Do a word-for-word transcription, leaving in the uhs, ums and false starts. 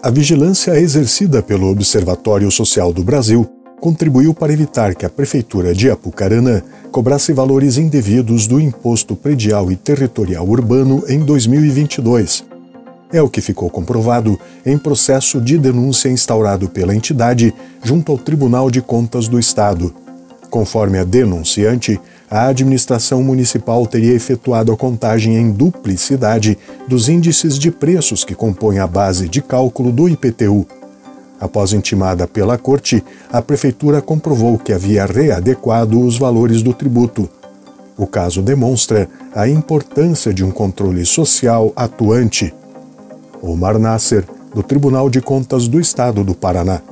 A vigilância exercida pelo Observatório Social do Brasil contribuiu para evitar que a Prefeitura de Apucarana cobrasse valores indevidos do Imposto Predial e Territorial Urbano em dois mil e vinte e dois. É o que ficou comprovado em processo de denúncia instaurado pela entidade junto ao Tribunal de Contas do Estado. Conforme a denunciante, a administração municipal teria efetuado a contagem em duplicidade dos índices de preços que compõem a base de cálculo do I P T U. Após intimada pela Corte, a Prefeitura comprovou que havia readequado os valores do tributo. O caso demonstra a importância de um controle social atuante. Omar Nasser, do Tribunal de Contas do Estado do Paraná.